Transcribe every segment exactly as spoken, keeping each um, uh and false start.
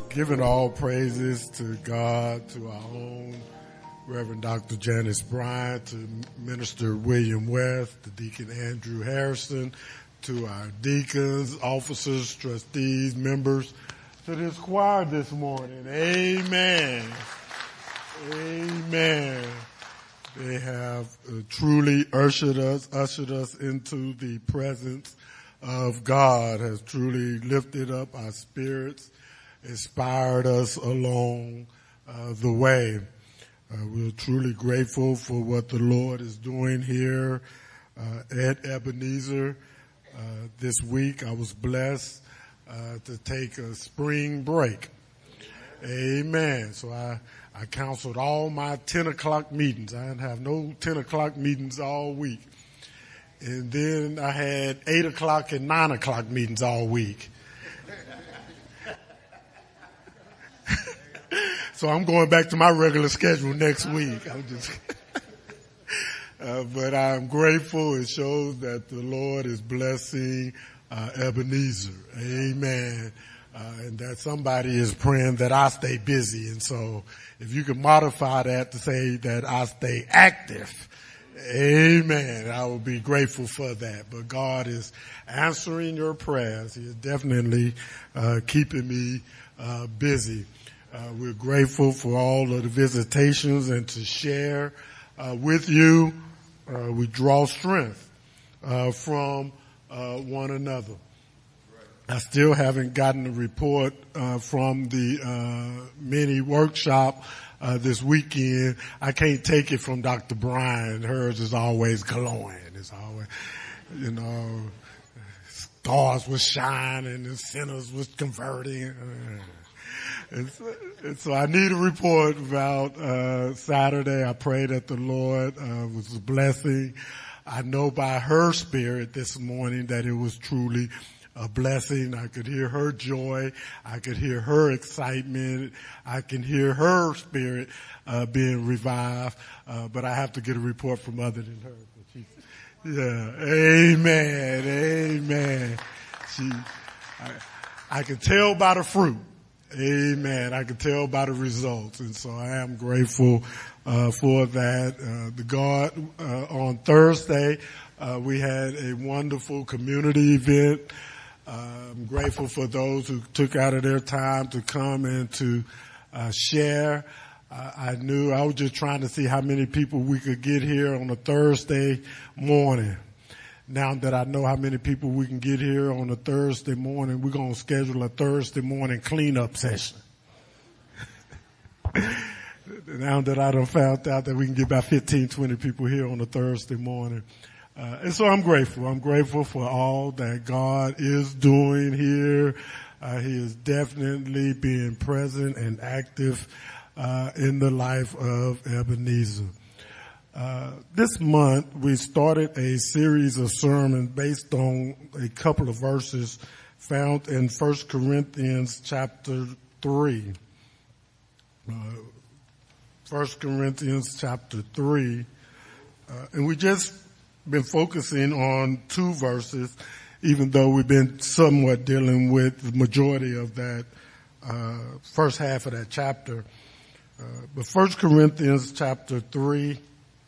Giving all praises to God, to our own Reverend Doctor Janice Bryant, to Minister William West, to Deacon Andrew Harrison, to our deacons, officers, trustees, members, to this choir this morning. Amen. Amen. They have uh, truly ushered us, ushered us into the presence of God, has truly lifted up our spirits, inspired us along uh, the way. Uh, we're truly grateful for what the Lord is doing here uh, at Ebenezer. Uh, this week I was blessed uh, to take a spring break. Amen. So I, I canceled all my ten o'clock meetings. I didn't have no ten o'clock meetings all week. And then I had eight o'clock and nine o'clock meetings all week. So I'm going back to my regular schedule next week. I'm just, uh, but I'm grateful. It shows that the Lord is blessing uh, Ebenezer. Amen. Uh, and that somebody is praying that I stay busy. And so if you can modify that to say that I stay active, amen, I will be grateful for that. But God is answering your prayers. He is definitely uh, keeping me uh, busy. Uh, we're grateful for all of the visitations and to share uh, with you. Uh, we draw strength uh, from uh, one another. I still haven't gotten a report uh, from the uh, mini workshop uh, this weekend. I can't take it from Doctor Brian. Hers is always glowing. It's always, you know, stars was shining and sinners was converting. And so, and so I need a report about uh Saturday. I pray that the Lord uh was a blessing. I know by her spirit this morning that it was truly a blessing. I could hear her joy. I could hear her excitement. I can hear her spirit uh being revived. Uh but I have to get a report from other than her. She, yeah. Amen. Amen. She, I, I can tell by the fruit. Amen. I can tell by the results. And so I am grateful uh for that. Uh the God uh on Thursday uh we had a wonderful community event. Uh, I'm grateful for those who took out of their time to come and to uh share. Uh, I knew I was just trying to see how many people we could get here on a Thursday morning. Now that I know how many people we can get here on a Thursday morning, we're going to schedule a Thursday morning cleanup session. Now that I done found out that we can get about fifteen, twenty people here on a Thursday morning. Uh, and so I'm grateful. I'm grateful for all that God is doing here. Uh, he is definitely being present and active uh, in the life of Ebenezer. Uh, this month we started a series of sermons based on a couple of verses found in First Corinthians chapter three. Uh, First Corinthians chapter three. Uh, and we just been focusing on two verses, even though we've been somewhat dealing with the majority of that, uh, first half of that chapter. Uh, but First Corinthians chapter three,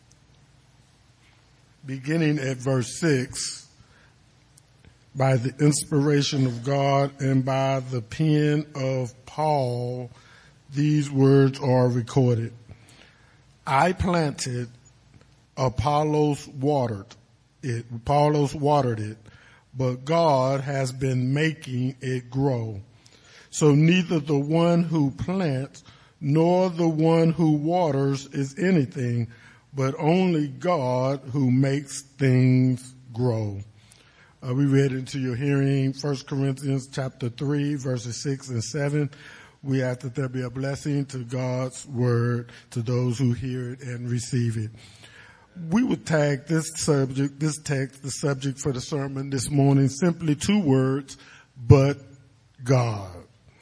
beginning at verse six, by the inspiration of God and by the pen of Paul, these words are recorded. I planted, Apollos watered it, Apollos watered it, but God has been making it grow. So neither the one who plants nor the one who waters is anything, but only God who makes things grow. Uh, we read into your hearing First Corinthians chapter three, verses six and seven. We ask that there be a blessing to God's word to those who hear it and receive it. We would tag this subject, this text, the subject for the sermon this morning, simply two words, but God.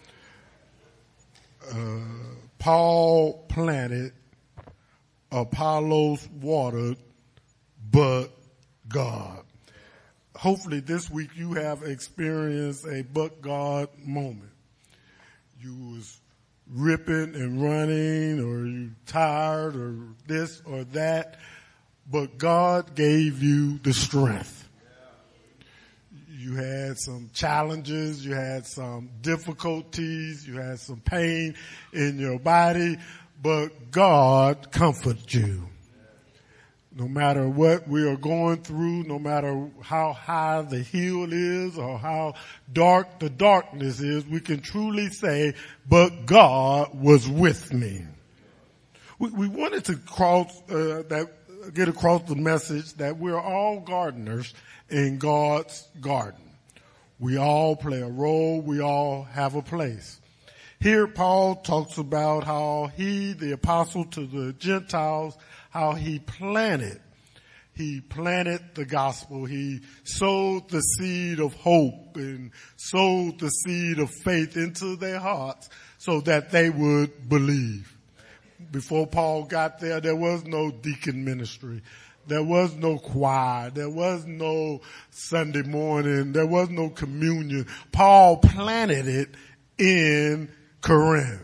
Uh, Paul planted, Apollos watered, but God. Hopefully this week you have experienced a but God moment. you was ripping and running, or you tired, or this or that, but God gave you the strength. You had some challenges, you had some difficulties, you had some pain in your body, but God comforted you. No matter what we are going through, no matter how high the hill is or how dark the darkness is, we can truly say, but God was with me. We, we wanted to cross, uh, that, get across the message that we're all gardeners in God's garden. We all play a role. We all have a place. Here Paul talks about how he, the apostle to the Gentiles, how he planted. He planted the gospel. He sowed the seed of hope and sowed the seed of faith into their hearts so that they would believe. Before Paul got there, there was no deacon ministry. There was no choir. There was no Sunday morning. There was no communion. Paul planted it in Corinth.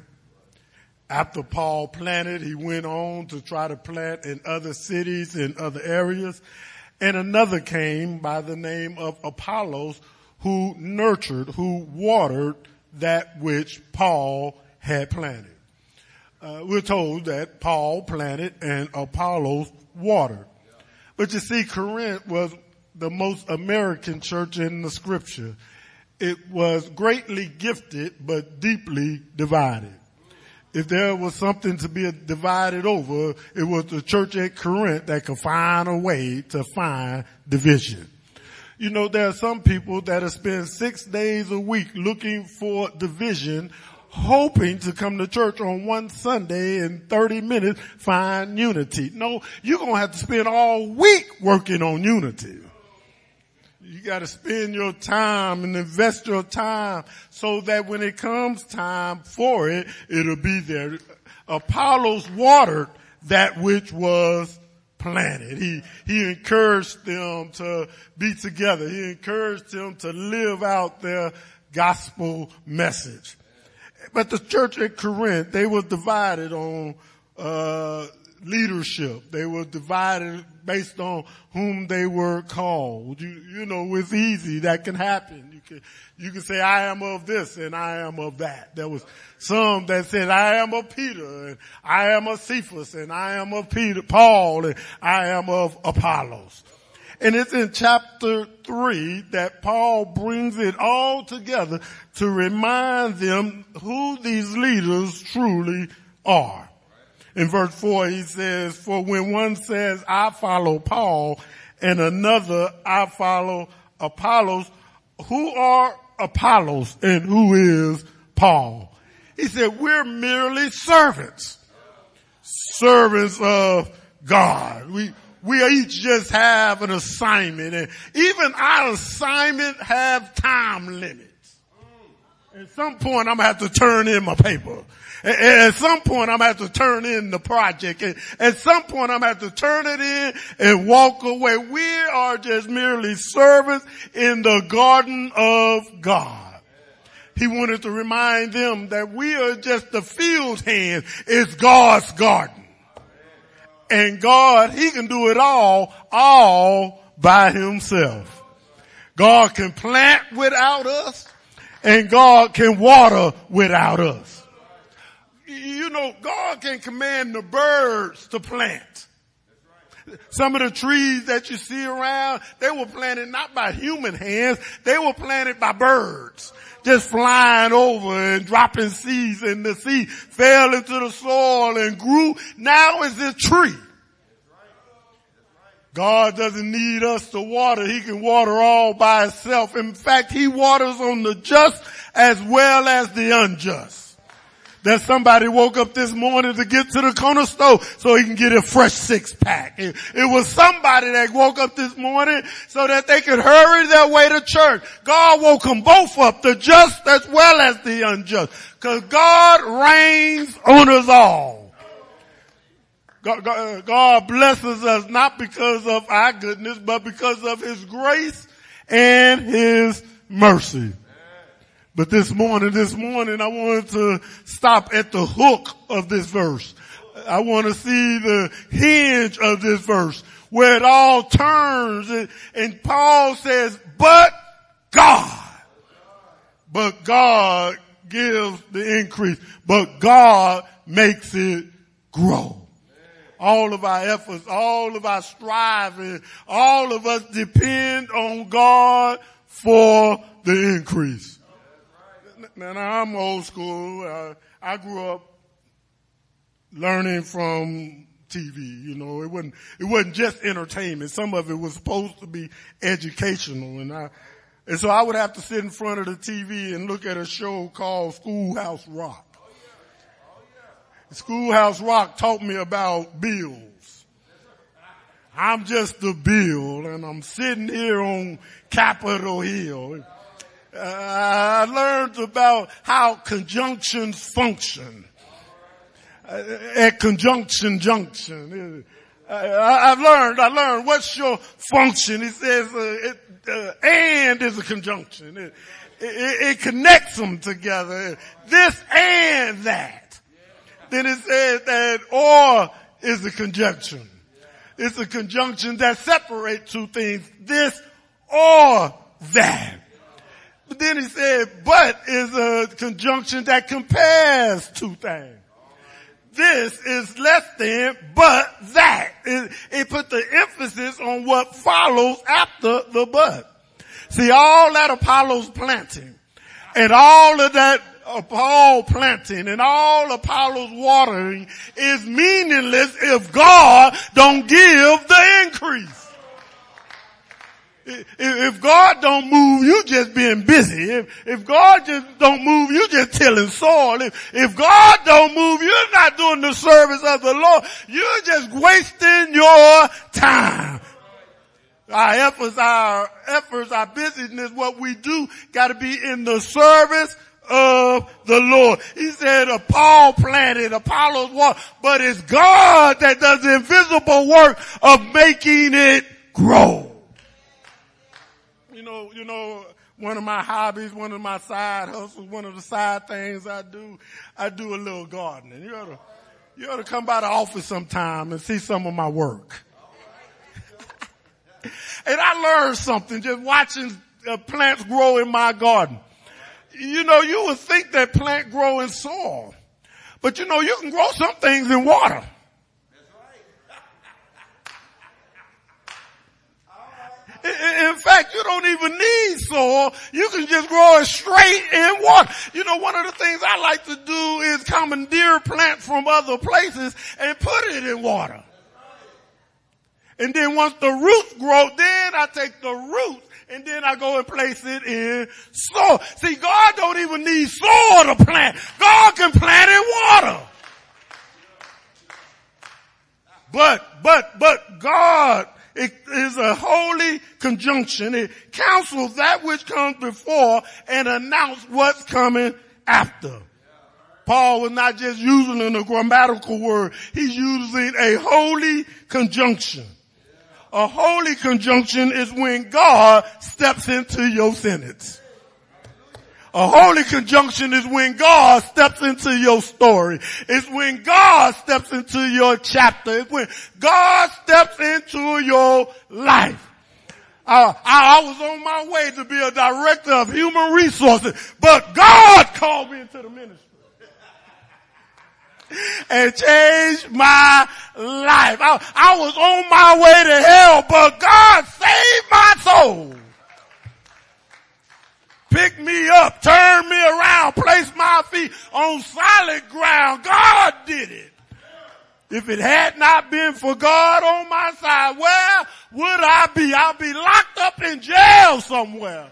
After Paul planted, he went on to try to plant in other cities, in other areas. And another came by the name of Apollos, who nurtured, who watered that which Paul had planted. Uh, we're told that Paul planted and Apollos watered. But you see, Corinth was the most American church in the scripture. It was greatly gifted, but deeply divided. If there was something to be divided over, it was the church at Corinth that could find a way to find division. You know, there are some people that have spent six days a week looking for division, hoping to come to church on one Sunday in thirty minutes find unity. No, you're going to have to spend all week working on unity. You got to spend your time and invest your time so that when it comes time for it, it'll be there. Apollos watered that which was planted. He, he encouraged them to be together. He encouraged them to live out their gospel message. But the church at Corinth, they were divided on uh leadership. They were divided based on whom they were called. You, you know, it's easy. That can happen. You can, you can say, I am of this and I am of that. There was some that said, I am of Peter and I am of Cephas and I am of Peter, Paul and I am of Apollos. And it's in chapter three that Paul brings it all together to remind them who these leaders truly are. In verse four, he says, for when one says, I follow Paul, and another, I follow Apollos, who are Apollos and who is Paul? He said, we're merely servants. Servants of God. We, we each just have an assignment, and even our assignment have time limits. At some point, I'm going to have to turn in my paper. At some point, I'm going to have to turn in the project. At some point, I'm going to have to turn it in and walk away. We are just merely servants in the garden of God. He wanted to remind them that we are just the field hands. It's God's garden. And God, He can do it all, all by Himself. God can plant without us, and God can water without us. You know, God can command the birds to plant. Some of the trees that you see around, they were planted not by human hands, they were planted by birds. Just flying over and dropping seeds, and the seed fell into the soil and grew. Now it's a tree. God doesn't need us to water. He can water all by Himself. In fact, He waters on the just as well as the unjust. That somebody woke up this morning to get to the corner store so he can get a fresh six pack. It, it was somebody that woke up this morning so that they could hurry their way to church. God woke them both up, the just as well as the unjust. Cause God reigns on us all. God, God, God blesses us not because of our goodness, but because of His grace and His mercy. But this morning, this morning, I wanted to stop at the hook of this verse. I want to see the hinge of this verse where it all turns. And, and Paul says, but God. But God gives the increase. But God makes it grow. All of our efforts, all of our striving, all of us depend on God for the increase. Now, now I'm old school. Uh, I grew up learning from T V. You know, it wasn't it wasn't just entertainment. Some of it was supposed to be educational, and I and so I would have to sit in front of the T V and look at a show called Schoolhouse Rock. Schoolhouse Rock taught me about bills. I'm just a bill, and I'm sitting here on Capitol Hill. Uh, I learned about how conjunctions function. Uh, at conjunction junction. Uh, I, I've learned, I learned what's your function. It says, uh, it, uh, and is a conjunction. It, it, it connects them together. This and that. Then it says that or is a conjunction. It's a conjunction that separates two things. This or that. But then he said, but is a conjunction that compares two things. This is less than, but that. It, it put the emphasis on what follows after the but. See, all that Apollo's planting and all of that Paul planting and all Apollo's watering is meaningless if God don't give the increase. If God don't move, you just being busy. If, if God just don't move, you just tilling soil. If, if God don't move, you're not doing the service of the Lord. You're just wasting your time. Our efforts, our efforts, our busyness, what we do got to be in the service of the Lord. He said, uh, Paul planted, Apollos watered, but it's God that does the invisible work of making it grow. You know, you know, one of my hobbies, one of my side hustles, one of the side things I do, I do a little gardening. You ought to, you ought to come by the office sometime and see some of my work. And I learned something just watching uh, plants grow in my garden. You know, you would think that plant grow in soil, but you know, you can grow some things in water. In fact, you don't even need soil. You can just grow it straight in water. You know, one of the things I like to do is commandeer plants from other places and put it in water. And then once the roots grow, then I take the roots and then I go and place it in soil. See, God don't even need soil to plant. God can plant in water. But, but, but God, it is a holy conjunction. It counsels that which comes before and announces what's coming after. Paul was not just using a grammatical word. He's using a holy conjunction. A holy conjunction is when God steps into your sentence. A holy conjunction is when God steps into your story. It's when God steps into your chapter. It's when God steps into your life. Uh, I, I was on my way to be a director of human resources, but God called me into the ministry and changed my life. I, I was on my way to hell, but God saved my soul. Picked me up, turned me around, placed my feet on solid ground. God did it. If it had not been for God on my side, where would I be? I'd be locked up in jail somewhere.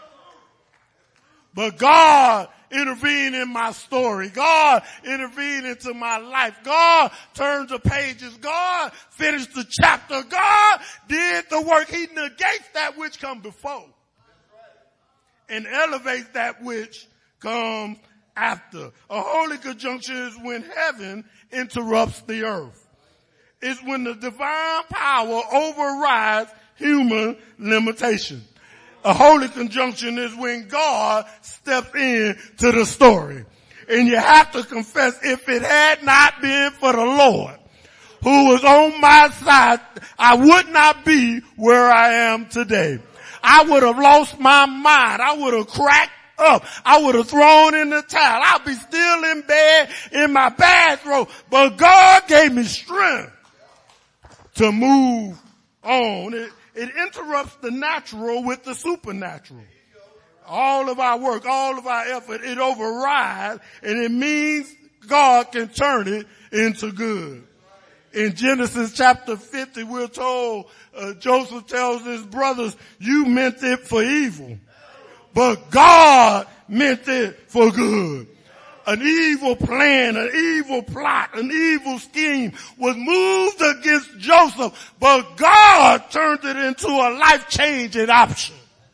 But God intervened in my story. God intervened into my life. God turned the pages. God finished the chapter. God did the work. He negates that which come before and elevates that which comes after. A holy conjunction is when heaven interrupts the earth. It's when the divine power overrides human limitation. A holy conjunction is when God steps in to the story. And you have to confess, if it had not been for the Lord who was on my side, I would not be where I am today. I would have lost my mind. I would have cracked up. I would have thrown in the towel. I'd be still in bed in my bathrobe. But God gave me strength to move on. It, it interrupts the natural with the supernatural. All of our work, all of our effort, it overrides, and it means God can turn it into good. In Genesis chapter fifty, we're told, uh, Joseph tells his brothers, you meant it for evil, but God meant it for good. An evil plan, an evil plot, an evil scheme was moved against Joseph, but God turned it into a life-changing option.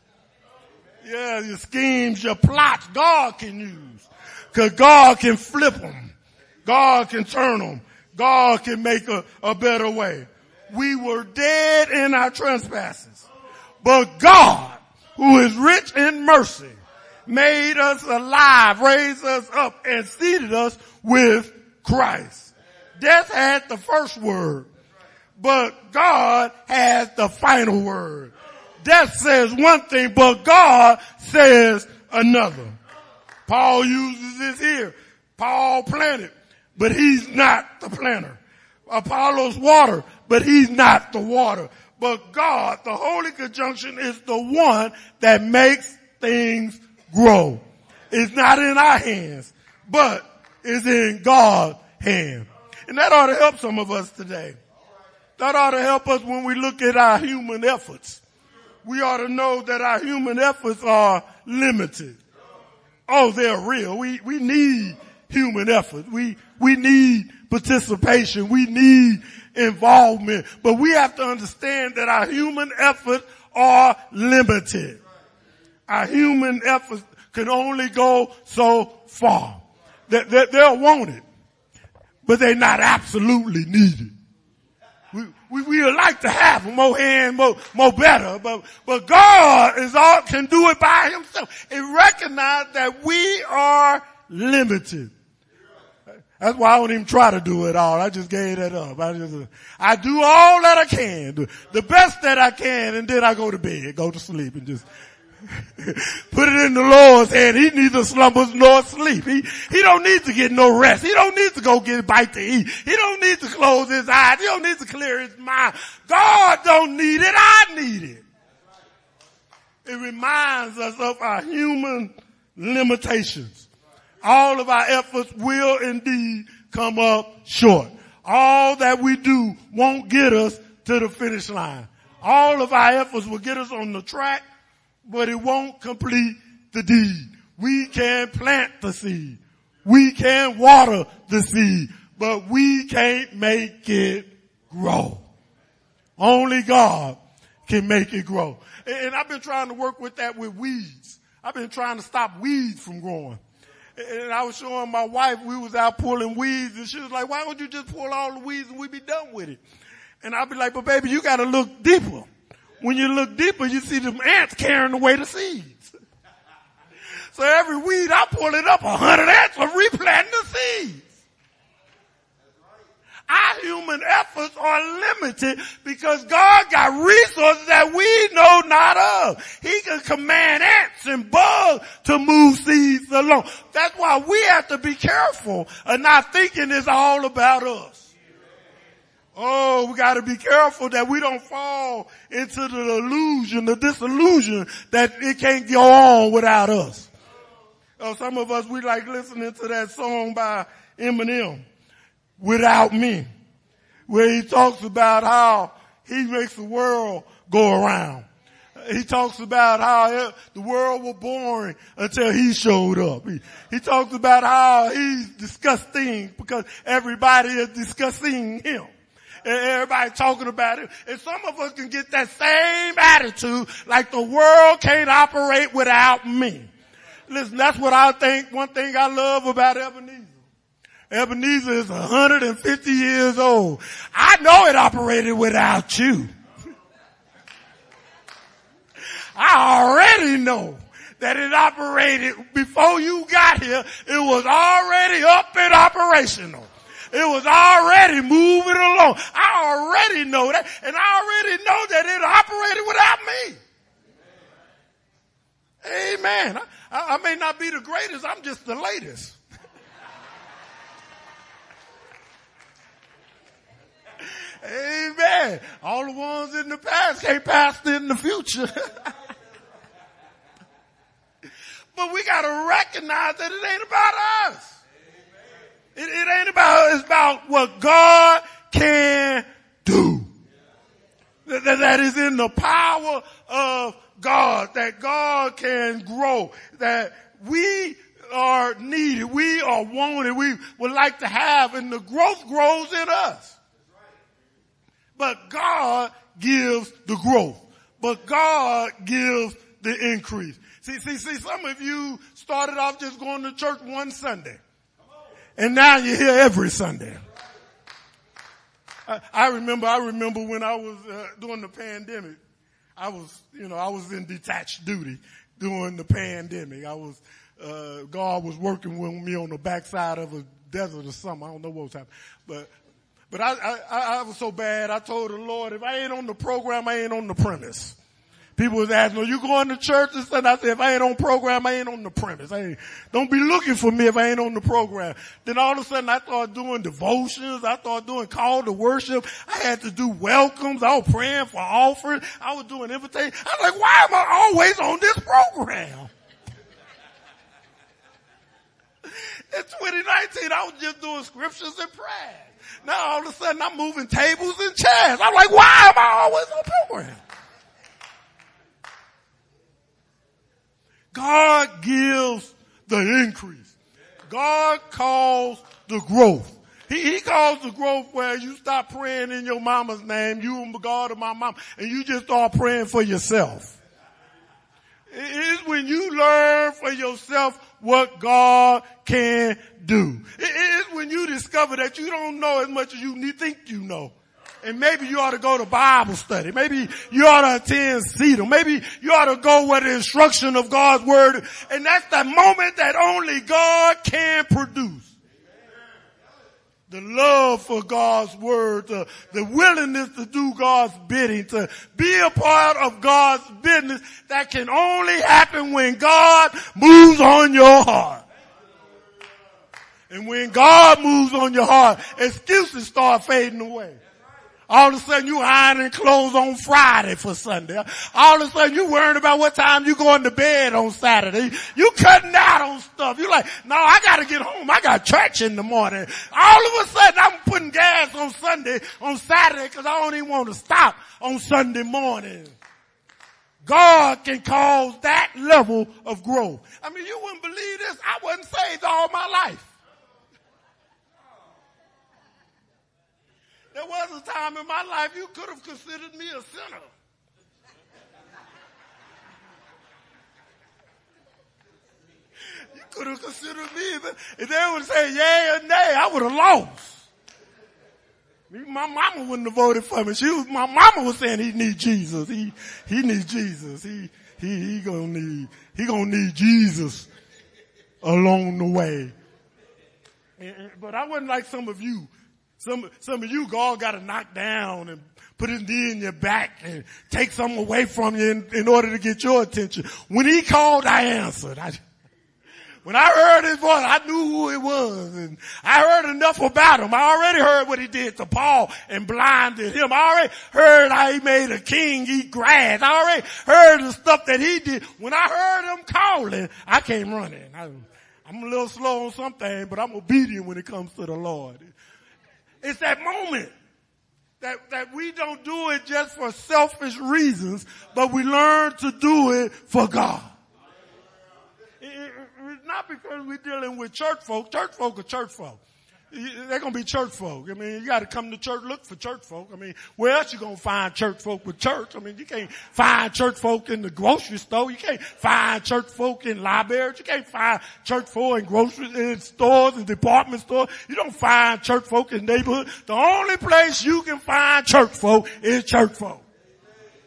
Yeah, your schemes, your plots, God can use. Cause God can flip them. God can turn them. God can make a, a better way. We were dead in our trespasses, but God, who is rich in mercy, made us alive, raised us up, and seated us with Christ. Death had the first word, but God has the final word. Death says one thing, but God says another. Paul uses this here. Paul planted, but he's not the planter. Apollos water, but he's not the water. But God, the holy conjunction, is the one that makes things grow. It's not in our hands, but it's in God's hand. And that ought to help some of us today. That ought to help us when we look at our human efforts. We ought to know that our human efforts are limited. Oh, they're real. We, we need human effort. We, we need participation. We need involvement. But we have to understand that our human efforts are limited. Our human efforts can only go so far. They, they, they're wanted, but they're not absolutely needed. We, we, we would like to have more hands, more, more better, but, but God is all, can do it by himself. And recognize that we are limited. That's why I don't even try to do it all. I just gave that up. I just, I do all that I can, do the best that I can, and then I go to bed, go to sleep, and just put it in the Lord's hand. He neither slumbers nor sleep. He, he don't need to get no rest. He don't need to go get a bite to eat. He don't need to close his eyes. He don't need to clear his mind. God don't need it. I need it. It reminds us of our human limitations. All of our efforts will indeed come up short. All that we do won't get us to the finish line. All of our efforts will get us on the track, but it won't complete the deed. We can plant the seed. We can water the seed, but we can't make it grow. Only God can make it grow. And I've been trying to work with that with weeds. I've been trying to stop weeds from growing. And I was showing my wife, we was out pulling weeds, and she was like, why don't you just pull all the weeds and we be done with it? And I'd be like, but baby, you gotta look deeper. When you look deeper, you see them ants carrying away the seeds. So every weed, I pull it up, a hundred ants are replanting the seeds. Our human efforts are limited because God got resources that we know not of. He can command ants and bugs to move seeds along. That's why we have to be careful of not thinking it's all about us. Oh, we got to be careful that we don't fall into the illusion, the disillusion that it can't go on without us. Oh, some of us, we like listening to that song by Eminem, Without Me, where he talks about how he makes the world go around. He talks about how the world was boring until he showed up. He, he talks about how he's disgusting because everybody is discussing him. And everybody talking about it. And some of us can get that same attitude like the world can't operate without me. Listen, that's what I think. One thing I love about Ebenezer. Ebenezer is one hundred fifty years old. I know it operated without you. I already know that it operated before you got here. It was already up and operational. It was already moving along. I already know that, and I already know that it operated without me. Amen. I, I may not be the greatest, I'm just the latest. Amen. All the ones in the past can't pass in the future. But we gotta recognize that it ain't about us. It, it ain't about, it's about what God can do. That, that is in the power of God, that God can grow, that we are needed, we are wanted, we would like to have, and the growth grows in us. But God gives the growth. But God gives the increase. See, see, see, some of you started off just going to church one Sunday. And now you're here every Sunday. I, I remember, I remember when I was uh, during the pandemic, I was, you know, I was in detached duty during the pandemic. I was, uh, God was working with me on the backside of a desert or something. I don't know what was happening. But, but I, I, I was so bad, I told the Lord, if I ain't on the program, I ain't on the premise. People was asking, are you going to church? And stuff. I said, if I ain't on program, I ain't on the premise. I ain't, don't be looking for me if I ain't on the program. Then all of a sudden I started doing devotions. I started doing call to worship. I had to do welcomes. I was praying for offerings. I was doing invitations. I was like, why am I always on this program? In twenty nineteen, I was just doing scriptures and prayers. Now all of a sudden I'm moving tables and chairs. I'm like, why am I always on program? God gives the increase. God calls the growth. He, he calls the growth where you stop praying in your mama's name, you and God of my mom, and you just start praying for yourself. It is when you learn for yourself what God can do. It is when you discover that you don't know as much as you think you know. And maybe you ought to go to Bible study. Maybe you ought to attend C E D A. Maybe you ought to go where the instruction of God's word. And that's the moment that only God can produce. The love for God's word, the, the willingness to do God's bidding, to be a part of God's business, that can only happen when God moves on your heart. And when God moves on your heart, excuses start fading away. All of a sudden you ironing clothes on Friday for Sunday. All of a sudden you worrying about what time you going to bed on Saturday. You cutting out on stuff. You like, no, I gotta get home. I got church in the morning. All of a sudden I'm putting gas on Sunday, on Saturday, because I don't even want to stop on Sunday morning. God can cause that level of growth. I mean, you wouldn't believe this. I wasn't saved all my life. There was a time in my life you could have considered me a sinner. You could have considered me, if they would say yay or nay, I would have lost. My mama wouldn't have voted for me. She was, my mama was saying he needs Jesus. He, he needs Jesus. He, he, he gonna need, he gonna need Jesus along the way. And, but I wasn't like some of you. Some, some of you, God got to knock down and put his knee in your back and take something away from you in, in order to get your attention. When he called, I answered. I, when I heard his voice, I knew who it was, and I heard enough about him. I already heard what he did to Paul and blinded him. I already heard how he made a king eat grass. I already heard the stuff that he did. When I heard him calling, I came running. I, I'm a little slow on something, but I'm obedient when it comes to the Lord. It's that moment that, that we don't do it just for selfish reasons, but we learn to do it for God. It, it, it's not because we're dealing with church folk. Church folk are church folk. They're going to be church folk. I mean, you got to come to church, look for church folk. I mean, where else you going to find church folk with church? I mean, you can't find church folk in the grocery store. You can't find church folk in libraries. You can't find church folk in grocery in stores and department stores. You don't find church folk in neighborhoods. The only place you can find church folk is church folk.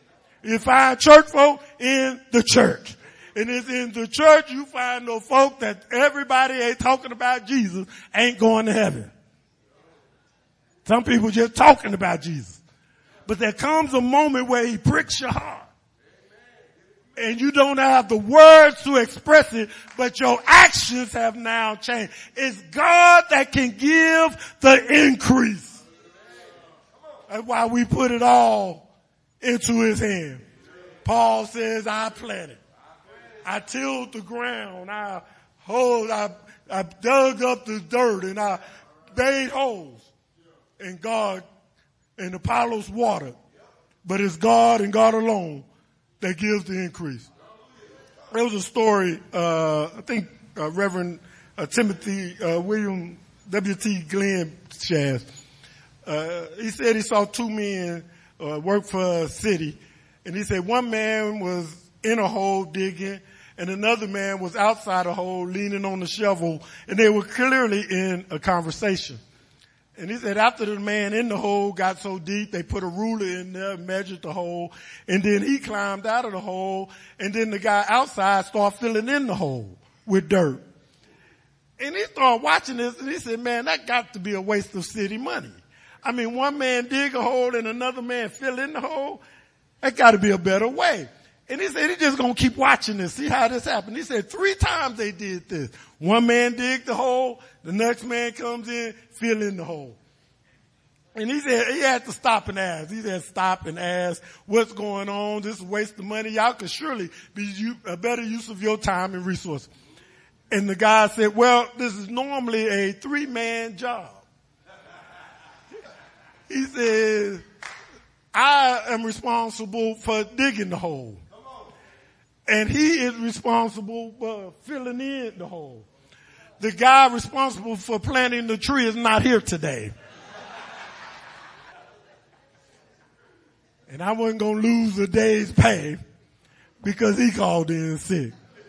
You find church folk in the church. And it's in the church you find those folk that everybody ain't talking about Jesus ain't going to heaven. Some people just talking about Jesus. But there comes a moment where he pricks your heart. And you don't have the words to express it, but your actions have now changed. It's God that can give the increase. That's why we put it all into his hand. Paul says, I planted. I tilled the ground. I hold, I, I dug up the dirt and I made holes. And God and Apollos watered. But it's God and God alone that gives the increase. There was a story, uh, I think, uh, Reverend uh, Timothy, uh, William W T Glenn shares. Uh, he said he saw two men, uh, work for a city. And he said one man was in a hole digging and another man was outside a hole leaning on the shovel, and they were clearly in a conversation. And he said after the man in the hole got so deep, they put a ruler in there, measured the hole, and then he climbed out of the hole, and then the guy outside started filling in the hole with dirt. And he started watching this, and he said, man, that got to be a waste of city money. I mean, one man dig a hole and another man fill in the hole. That got to be a better way. And he said, he's just going to keep watching this, see how this happened. He said three times they did this. One man dig the hole, the next man comes in, fill in the hole. And he said, he had to stop and ask. He said, stop and ask, what's going on? This is a waste of money. Y'all could surely be a better use of your time and resources. And the guy said, well, this is normally a three-man job. He said, I am responsible for digging the hole. And he is responsible for filling in the hole. The guy responsible for planting the tree is not here today. And I wasn't going to lose a day's pay because he called in sick.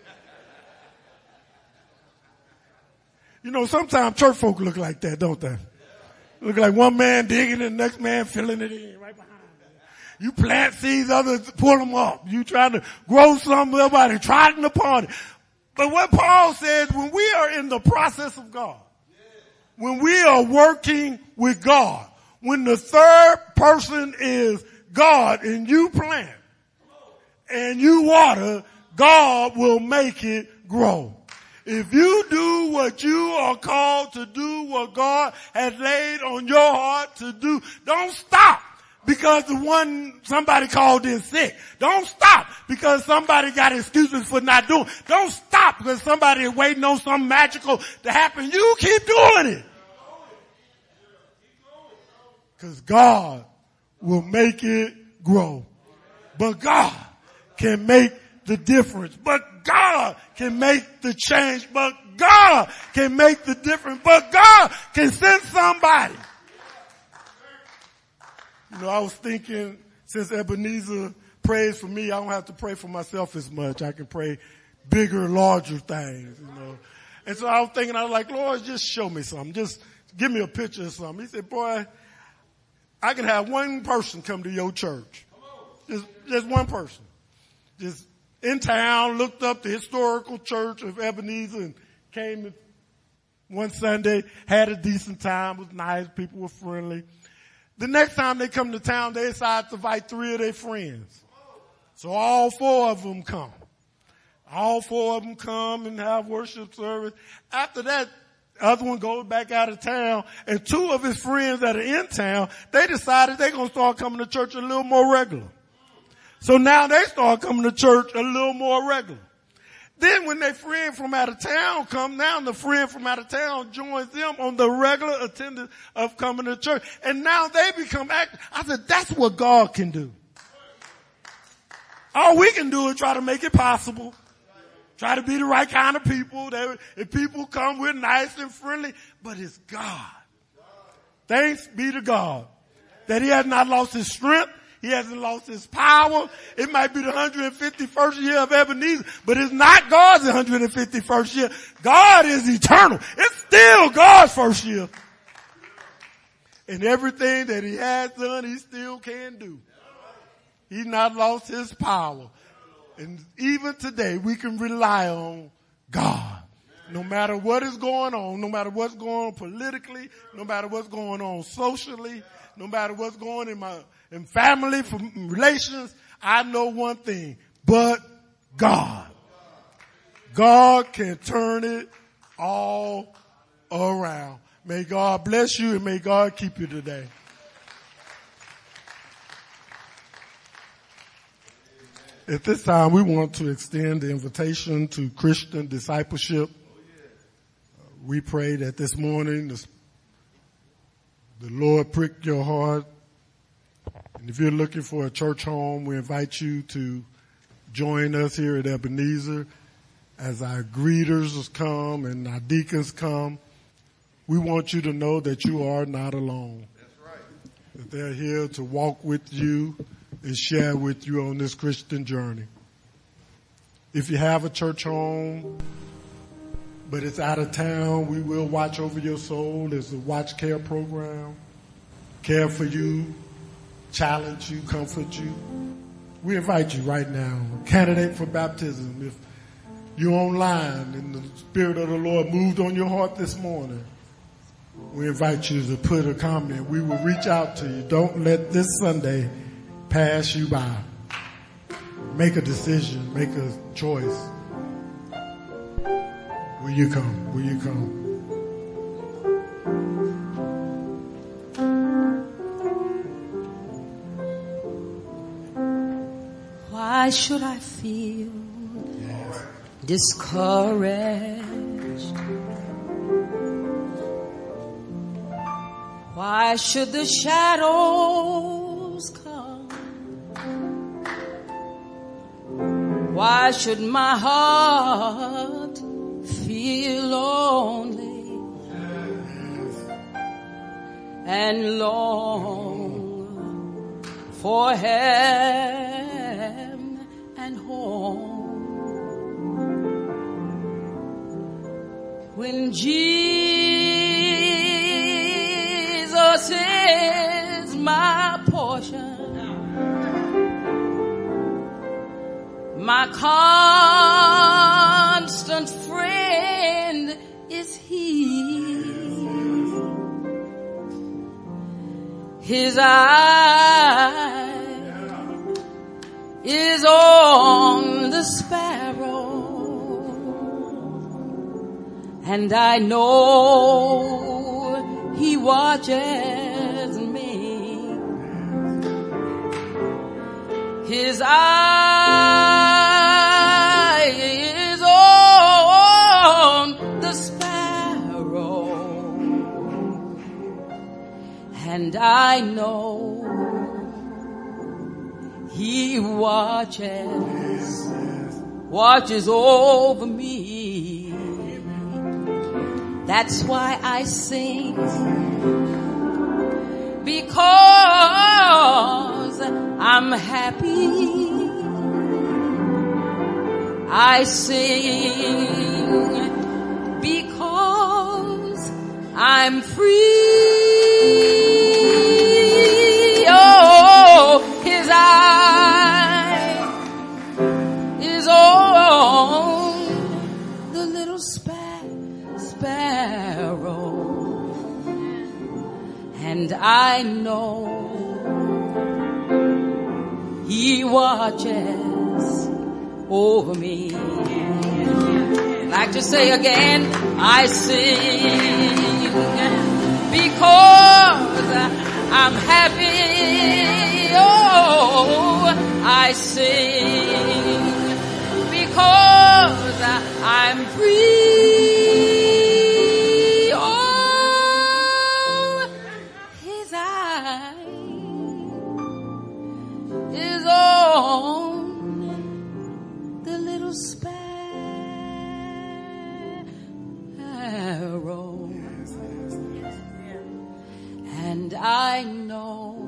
You know, sometimes church folk look like that, don't they? Look like one man digging and the next man filling it in right behind. You plant seeds, others pull them up. You try to grow something, everybody trotting upon it. But what Paul says, when we are in the process of God, when we are working with God, when the third person is God and you plant and you water, God will make it grow. If you do what you are called to do, what God has laid on your heart to do, don't stop because the one, somebody called in sick. Don't stop because somebody got excuses for not doing. Don't stop because somebody is waiting on something magical to happen. You keep doing it. Because God will make it grow. But God can make the difference. But God can make the change. But God can make the difference. But God can send somebody. You know, I was thinking, since Ebenezer prays for me, I don't have to pray for myself as much. I can pray bigger, larger things, you know. And so I was thinking, I was like, Lord, just show me something. Just give me a picture of something. He said, boy, I can have one person come to your church. Just, just one person. Just in town, looked up the historical church of Ebenezer and came one Sunday, had a decent time, was nice, people were friendly. The next time they come to town, they decide to invite three of their friends. So all four of them come. All four of them come and have worship service. After that, the other one goes back out of town, and two of his friends that are in town, they decided they're going to start coming to church a little more regular. So now they start coming to church a little more regular. Then when their friend from out of town come, now the friend from out of town joins them on the regular attendance of coming to church. And now they become active. I said, that's what God can do. All we can do is try to make it possible. Try to be the right kind of people. They, if people come, we're nice and friendly. But it's God. Thanks be to God that he has not lost his strength. He hasn't lost his power. It might be the one hundred fifty-first year of Ebenezer, but it's not God's one hundred fifty-first year. God is eternal. It's still God's first year. And everything that he has done, he still can do. He's not lost his power. And even today, we can rely on God. No matter what is going on, no matter what's going on politically, no matter what's going on socially, no matter what's going on in my in family, relations, I know one thing, but God. God can turn it all around. May God bless you and may God keep you today. At this time, we want to extend the invitation to Christian discipleship. Uh, we pray that this morning the, the Lord prick your heart. And if you're looking for a church home, we invite you to join us here at Ebenezer as our greeters come and our deacons come. We want you to know that you are not alone. That's right. That they're here to walk with you and share with you on this Christian journey. If you have a church home, but it's out of town, we will watch over your soul. There's a watch care program, care for you, challenge you, comfort you. We invite you right now, candidate for baptism. If you're online and the Spirit of the Lord moved on your heart this morning, we invite you to put a comment. We will reach out to you. Don't let this Sunday pass you by. Make a decision. Make a choice. Will you come? Will you come? Why should I feel yes. discouraged? Why should the shadows come? Why should my heart feel lonely and long for heaven and home? When Jesus is my portion, my constant friend is He. His eye is on the sparrow, and I know He watches me. His eye is on the sparrow, and I know He watches, watches over me. That's why I sing, because I'm happy. I sing because I'm free. Oh, His eye is on the little sparrow, and I know He watches over me. I'd like to say again, I sing because I'm happy. Oh, I sing because I'm free. Oh, His eye is on the little sparrow, and I know,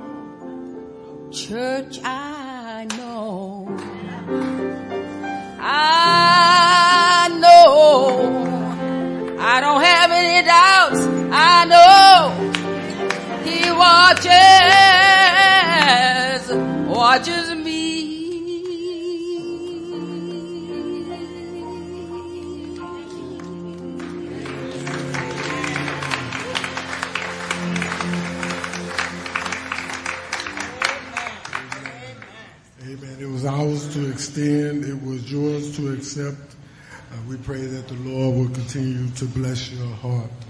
church, I know, I know, I don't have any doubts. I know He watches, watches me. Amen. It was ours to extend. It was yours to accept. Uh, we pray that the Lord will continue to bless your heart.